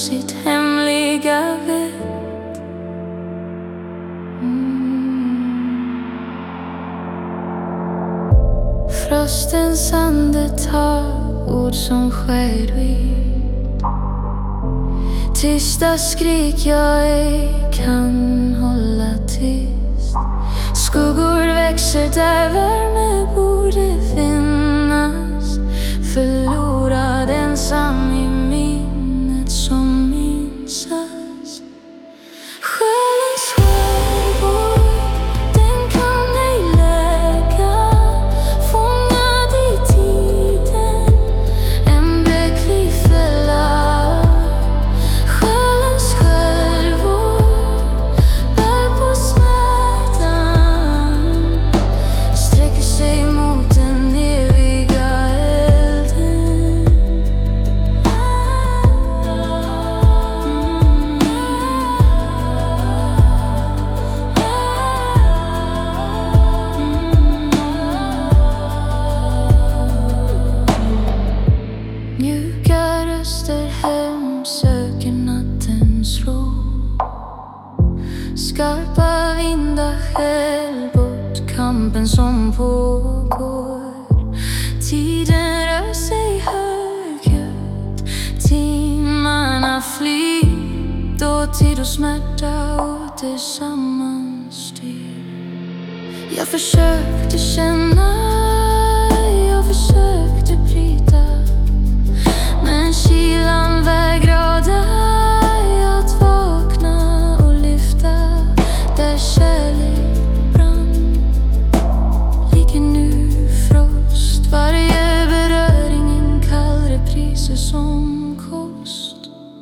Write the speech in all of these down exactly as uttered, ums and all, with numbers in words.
sitt hemliga vett. mm. Frostens andetag, ord som skär vid. Tysta skrik jag ej kan hålla tyst. Skuggor växer där värme borde finnas. Förlorad ensam i minnet som minnsas. Själens skärgård, den kan ej läka. Fångad i tiden, en bräcklig fälla. Själens skärgård bär på smärtan. Sträcker sig mot den eviga elden. Mjuka röster hemsöker nattens ro. Skarpa vindar skäl bort kampen som pågår. Tiden rör sig högljutt, timmarna flyr. Dåtid och smärta åter sammanstyr. Jag försökte känna, jag försökte bryta, men kylan vägrade att vakna och lyfta. Där kärlek brann ligger nu frost. Varje beröring en kall repris som kost.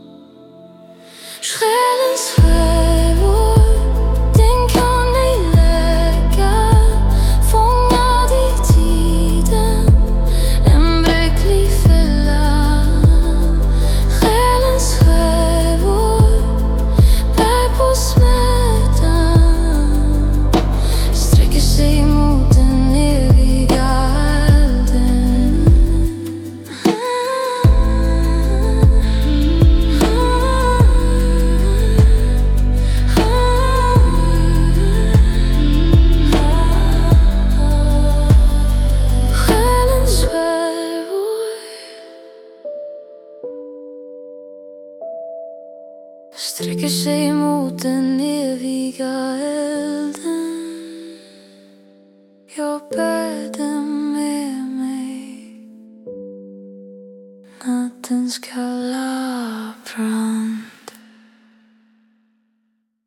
Själens skärgård, den kan ej läka. Fångad i tiden, en bräcklig fälla. Själens skärgård bär på smärtan. Sträcker sig mot den eviga elden. Själens skärgård sträcker sig mot den eviga elden. Jag bär den med mig, nattens kalla brand.